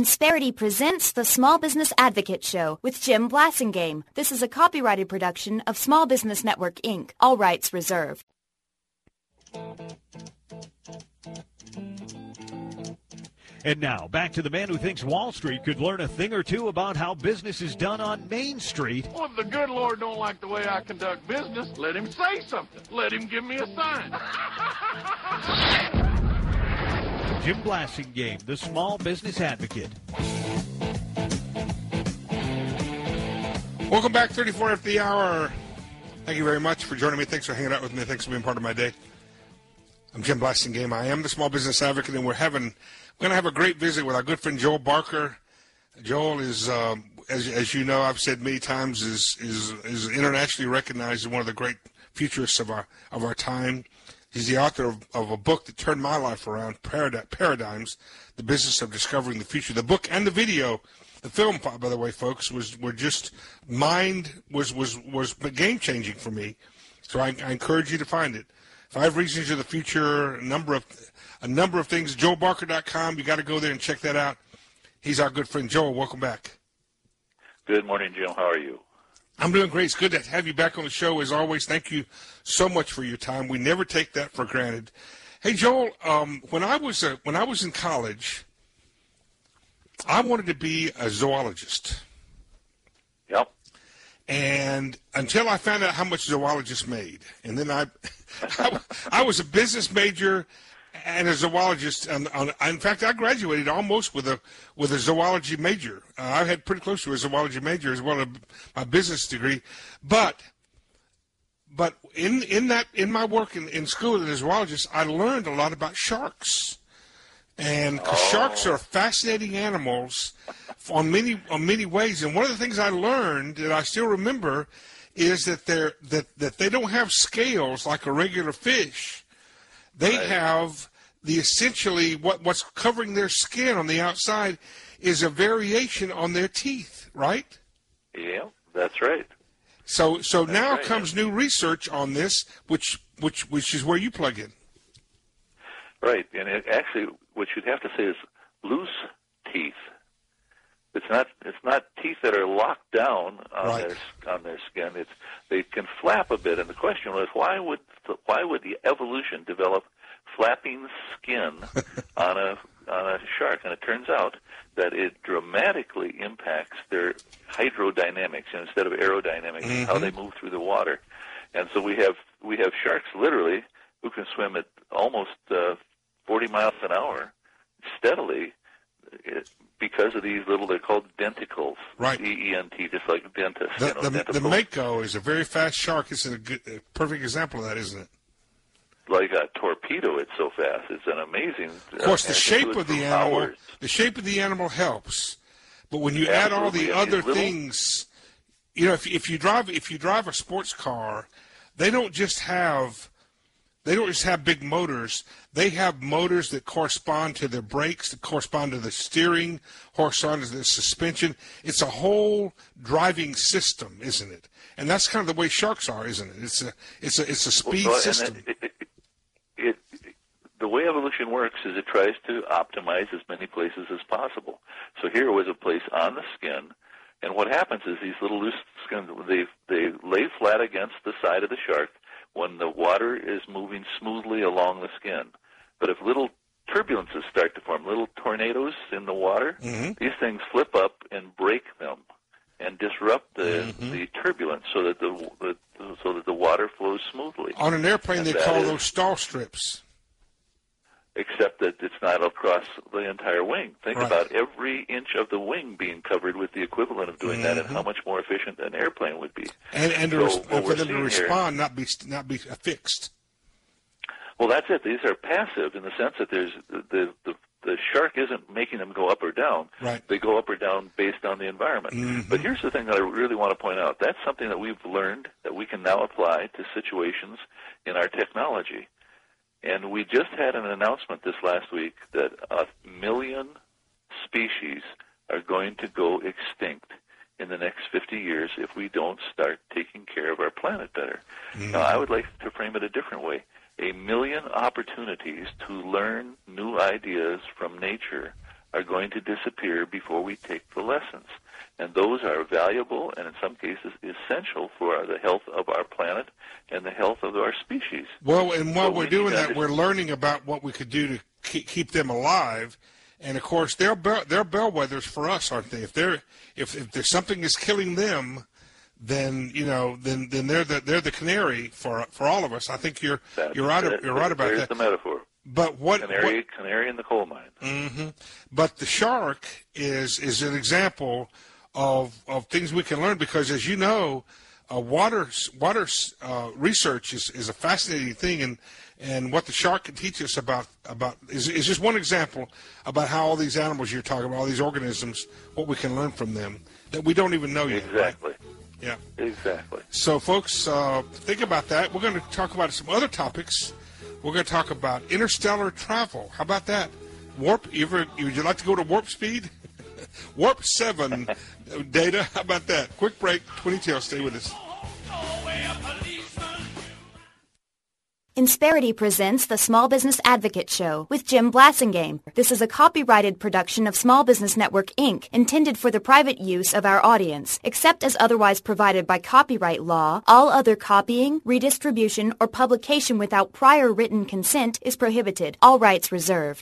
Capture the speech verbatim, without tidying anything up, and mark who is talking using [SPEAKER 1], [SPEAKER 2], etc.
[SPEAKER 1] Insperity presents the Small Business Advocate Show with Jim Blasingame. This is a copyrighted production of Small Business Network, Incorporated. All rights reserved.
[SPEAKER 2] And now, back to the man who thinks Wall Street could learn a thing or two about how business is done on Main Street.
[SPEAKER 3] Well, if the good Lord don't like the way I conduct business, let him say something. Let him give me a sign.
[SPEAKER 2] Jim Blasingame, the Small Business Advocate.
[SPEAKER 4] Welcome back, thirty-four after the hour. Thank you very much for joining me. Thanks for hanging out with me. Thanks for being part of my day. I'm Jim Blasingame. I am the Small Business Advocate, and we're having we're going to have a great visit with our good friend Joel Barker. Joel is, um, as as you know, I've said many times, is is is internationally recognized as one of the great futurists of our of our time. He's the author of, of a book that turned my life around, Paradigms, The Business of Discovering the Future. The book and the video, the film, by the way, folks, was were just mind was was was game changing for me. So I, I encourage you to find it. Five Reasons of the Future, a number of a number of things. joel barker dot com. You got to go there and check that out. He's our good friend Joel. Welcome back.
[SPEAKER 5] Good morning, Jim. How are you?
[SPEAKER 4] I'm doing great. It's good to have you back on the show as always. Thank you so much for your time. We never take that for granted. Hey, Joel, um, when I was uh, when I was in college, I wanted to be a zoologist.
[SPEAKER 5] Yep.
[SPEAKER 4] And until I found out how much zoologists made, and then I, I, I was a business major and a zoologist. And in fact, I graduated almost with a with a zoology major. Uh, I had pretty close to a zoology major as well as my business degree. But but in in that in my work in, in school as a zoologist, I learned a lot about sharks. And oh. Sharks are fascinating animals on many on many ways. And one of the things I learned that I still remember is that they're that, that they don't have scales like a regular fish. They right. have the essentially what, what's covering their skin on the outside is a variation on their teeth, right?
[SPEAKER 5] Yeah, that's right.
[SPEAKER 4] So so
[SPEAKER 5] that's
[SPEAKER 4] now
[SPEAKER 5] right.
[SPEAKER 4] comes new research on this, which which which is where you plug in.
[SPEAKER 5] Right, and it actually, what you'd have to say is loose teeth. It's not. It's not teeth that are locked down on
[SPEAKER 4] right.
[SPEAKER 5] their on their skin. It's they can flap a bit. And the question was, why would why would the evolution develop flapping skin on a on a shark? And it turns out that it dramatically impacts their hydrodynamics, and instead of aerodynamics, mm-hmm. how they move through the water. And so we have we have sharks literally who can swim at almost uh, forty miles an hour steadily it, because of these little, they're called denticles.
[SPEAKER 4] Right.
[SPEAKER 5] D E N T, just like dentist.
[SPEAKER 4] The,
[SPEAKER 5] you know,
[SPEAKER 4] the, the Mako is a very fast shark. It's a, good, a perfect example of that, isn't it?
[SPEAKER 5] Like a torpedo, it's so fast. It's an amazing.
[SPEAKER 4] Of course, the shape of the animal,
[SPEAKER 5] hours.
[SPEAKER 4] the shape of the animal helps, but when you Absolutely. add all the other little, things, you know, if if you drive if you drive a sports car, they don't just have. They don't just have big motors. They have motors that correspond to their brakes, that correspond to the steering, correspond to the suspension. It's a whole driving system, isn't it? And that's kind of the way sharks are, isn't it? It's a it's a it's a speed
[SPEAKER 5] well,
[SPEAKER 4] system.
[SPEAKER 5] It, it, it, it, the way evolution works is it tries to optimize as many places as possible. So here was a place on the skin, and what happens is these little loose skins they they lay flat against the side of the shark when the water is moving smoothly along the skin. But if little turbulences start to form, little tornadoes in the water, mm-hmm. these things flip up and break them and disrupt the mm-hmm. the turbulence so that the, the so that the water flows smoothly.
[SPEAKER 4] On an airplane, and they call is, those stall strips.
[SPEAKER 5] Except that it's not across the entire wing. Think
[SPEAKER 4] right.
[SPEAKER 5] about every inch of the wing being covered with the equivalent of doing mm-hmm. that, and how much more efficient an airplane would be.
[SPEAKER 4] And and,
[SPEAKER 5] so
[SPEAKER 4] to res- and for them to respond,
[SPEAKER 5] here,
[SPEAKER 4] not be not be fixed.
[SPEAKER 5] Well, that's it. These are passive in the sense that there's the the, the shark isn't making them go up or down.
[SPEAKER 4] Right.
[SPEAKER 5] They go up or down based on the environment.
[SPEAKER 4] Mm-hmm.
[SPEAKER 5] But here's the thing that I really want to point out. That's something that we've learned that we can now apply to situations in our technology. And we just had an announcement this last week that a million species are going to go extinct in the next fifty years if we don't start taking care of our planet better. Mm-hmm. Now, I would like to frame it a different way. A million opportunities to learn new ideas from nature are going to disappear before we take the lessons. And those are valuable and in some cases essential for the health of our planet and the health of our species.
[SPEAKER 4] Well, and while
[SPEAKER 5] So
[SPEAKER 4] we're
[SPEAKER 5] we
[SPEAKER 4] doing
[SPEAKER 5] need to
[SPEAKER 4] that, we're learning about what we could do to keep, keep them alive. And of course, they're bell, they're bellwethers for us, aren't they? If they're if, if there's something is killing them, then you know, then then they're the they're the canary for for all of us. I think you're
[SPEAKER 5] That's
[SPEAKER 4] you're right
[SPEAKER 5] it.
[SPEAKER 4] you're right about
[SPEAKER 5] There's
[SPEAKER 4] that.
[SPEAKER 5] the metaphor.
[SPEAKER 4] But what
[SPEAKER 5] Canary,
[SPEAKER 4] what,
[SPEAKER 5] canary in the coal mine.
[SPEAKER 4] Mm-hmm. But the shark is is an example of of things we can learn because, as you know, uh, water water uh, research is, is a fascinating thing, and, and what the shark can teach us about about is, is just one example about how all these animals you're talking about, all these organisms, what we can learn from them that we don't even know yet.
[SPEAKER 5] Exactly.
[SPEAKER 4] Right? Yeah.
[SPEAKER 5] Exactly.
[SPEAKER 4] So, folks, uh, think about that. We're going to talk about some other topics. We're going to talk about interstellar travel. How about that? Warp. You ever, would you like to go to warp speed? Warp seven data. How about that? Quick break. twenty-two. Stay with us.
[SPEAKER 1] Insperity presents the Small Business Advocate Show with Jim Blasingame. This is a copyrighted production of Small Business Network, Incorporated, intended for the private use of our audience. Except as otherwise provided by copyright law, all other copying, redistribution, or publication without prior written consent is prohibited. All rights reserved.